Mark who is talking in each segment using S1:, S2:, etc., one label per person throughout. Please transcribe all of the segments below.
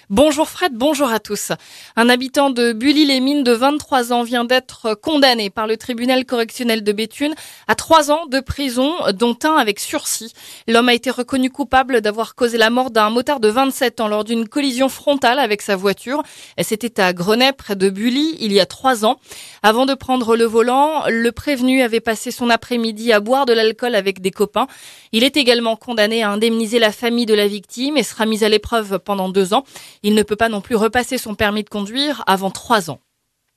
S1: Bonjour Fred, bonjour à tous. Un habitant de Bully-les-Mines de 23 ans vient d'être condamné par le tribunal correctionnel de Béthune à 3 ans de prison, dont un avec sursis. L'homme a été reconnu coupable d'avoir causé la mort d'un motard de 27 ans lors d'une collision frontale avec sa voiture. C'était à Grenay, près de Bully, il y a 3 ans. Avant de prendre le volant, le prévenu avait passé son après-midi à boire de l'alcool avec des copains. Il est également condamné à indemniser la famille de la victime et sera mis à l'épreuve pendant 2 ans. Il ne peut pas non plus repasser son permis de conduire avant 3 ans.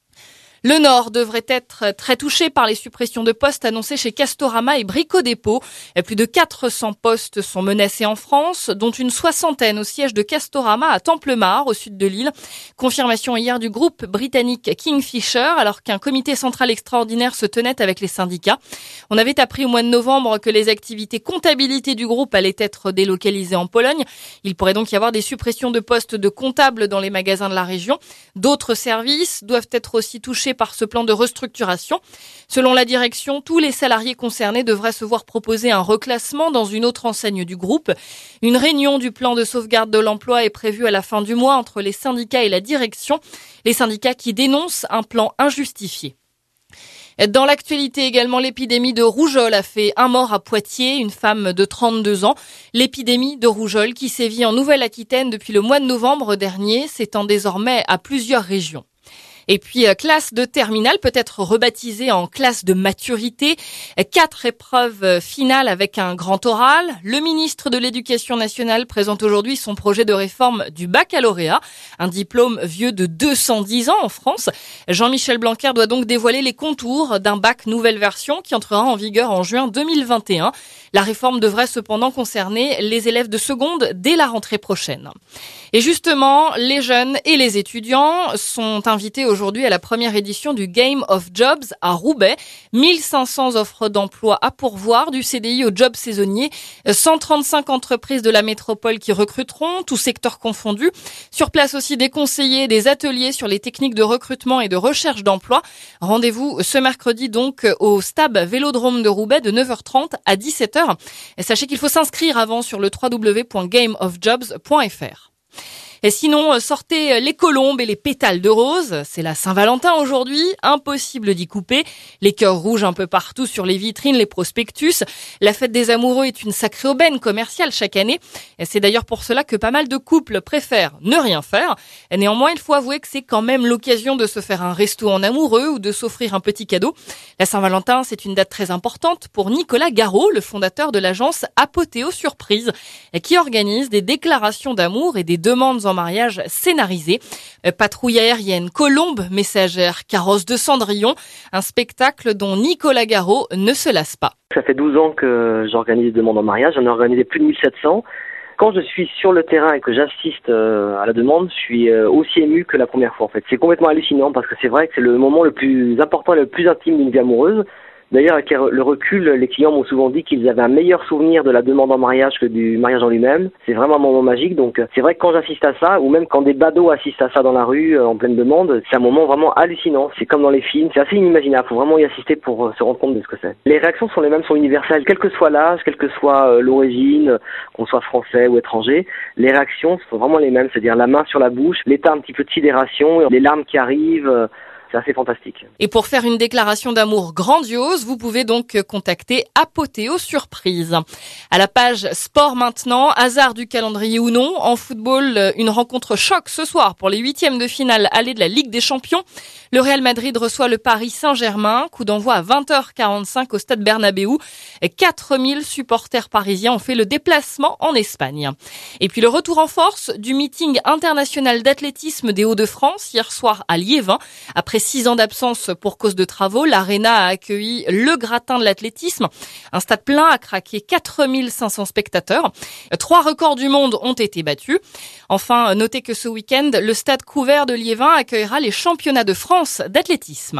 S1: Le Nord devrait être très touché par les suppressions de postes annoncées chez Castorama et Brico Dépôt. Plus de 400 postes sont menacés en France, dont une soixantaine au siège de Castorama à Templemar, au sud de l'île. Confirmation hier du groupe britannique Kingfisher, alors qu'un comité central extraordinaire se tenait avec les syndicats. On avait appris au mois de novembre que les activités comptabilité du groupe allaient être délocalisées en Pologne. Il pourrait donc y avoir des suppressions de postes de comptables dans les magasins de la région. D'autres services doivent être aussi touchés par ce plan de restructuration. Selon la direction, tous les salariés concernés devraient se voir proposer un reclassement dans une autre enseigne du groupe. Une réunion du plan de sauvegarde de l'emploi est prévue à la fin du mois entre les syndicats et la direction. Les syndicats qui dénoncent un plan injustifié. Dans l'actualité également, l'épidémie de rougeole a fait un mort à Poitiers, une femme de 32 ans. L'épidémie de rougeole qui sévit en Nouvelle-Aquitaine depuis le mois de novembre dernier s'étend désormais à plusieurs régions. Et puis, classe de terminale peut être rebaptisée en classe de maturité. 4 épreuves finales avec un grand oral. Le ministre de l'Éducation nationale présente aujourd'hui son projet de réforme du baccalauréat, un diplôme vieux de 210 ans en France. Jean-Michel Blanquer doit donc dévoiler les contours d'un bac nouvelle version qui entrera en vigueur en juin 2021. La réforme devrait cependant concerner les élèves de seconde dès la rentrée prochaine. Et justement, les jeunes et les étudiants sont invités aujourd'hui à la première édition du Game of Jobs à Roubaix. 1500 offres d'emploi à pourvoir, du CDI au job saisonnier. 135 entreprises de la métropole qui recruteront, tous secteurs confondus. Sur place aussi des conseillers, des ateliers sur les techniques de recrutement et de recherche d'emploi. Rendez-vous ce mercredi donc au Stab Vélodrome de Roubaix de 9h30 à 17h. Et sachez qu'il faut s'inscrire avant sur le www.gameofjobs.fr. Et sinon, sortez les colombes et les pétales de rose. C'est la Saint-Valentin aujourd'hui. Impossible d'y couper. Les cœurs rouges un peu partout sur les vitrines, les prospectus. La fête des amoureux est une sacrée aubaine commerciale chaque année. Et c'est d'ailleurs pour cela que pas mal de couples préfèrent ne rien faire. Et néanmoins, il faut avouer que c'est quand même l'occasion de se faire un resto en amoureux ou de s'offrir un petit cadeau. La Saint-Valentin, c'est une date très importante pour Nicolas Garot, le fondateur de l'agence Apothéo Surprise, qui organise des déclarations d'amour et des demandes en mariage scénarisé. Patrouille aérienne, colombe messagère, carrosse de Cendrillon, un spectacle dont Nicolas Garot ne se lasse pas.
S2: Ça fait 12 ans que j'organise des demandes en mariage, j'en ai organisé plus de 1700. Quand je suis sur le terrain et que j'assiste à la demande, je suis aussi ému que la première fois en fait. C'est complètement hallucinant parce que c'est vrai que c'est le moment le plus important et le plus intime d'une vie amoureuse. D'ailleurs, avec le recul, les clients m'ont souvent dit qu'ils avaient un meilleur souvenir de la demande en mariage que du mariage en lui-même. C'est vraiment un moment magique, donc c'est vrai que quand j'assiste à ça, ou même quand des badauds assistent à ça dans la rue, en pleine demande, c'est un moment vraiment hallucinant. C'est comme dans les films, c'est assez inimaginable, faut vraiment y assister pour se rendre compte de ce que c'est. Les réactions sont les mêmes, sont universelles, quel que soit l'âge, quelle que soit l'origine, qu'on soit français ou étranger, les réactions sont vraiment les mêmes, c'est-à-dire la main sur la bouche, l'état un petit peu de sidération, les larmes qui arrivent. C'est assez fantastique.
S1: Et pour faire une déclaration d'amour grandiose, vous pouvez donc contacter Apothéo Surprise. À la page sport maintenant, hasard du calendrier ou non, en football, une rencontre choc ce soir pour les 8e de finale aller de la Ligue des Champions. Le Real Madrid reçoit le Paris Saint-Germain, coup d'envoi à 20h45 au stade Bernabéu. 4000 supporters parisiens ont fait le déplacement en Espagne. Et puis le retour en force du meeting international d'athlétisme des Hauts-de-France hier soir à Liévin. Après 6 ans d'absence pour cause de travaux, l'Arena a accueilli le gratin de l'athlétisme. Un stade plein a craqué 4500 spectateurs. 3 records du monde ont été battus. Enfin, notez que ce week-end, le stade couvert de Liévin accueillera les championnats de France d'athlétisme.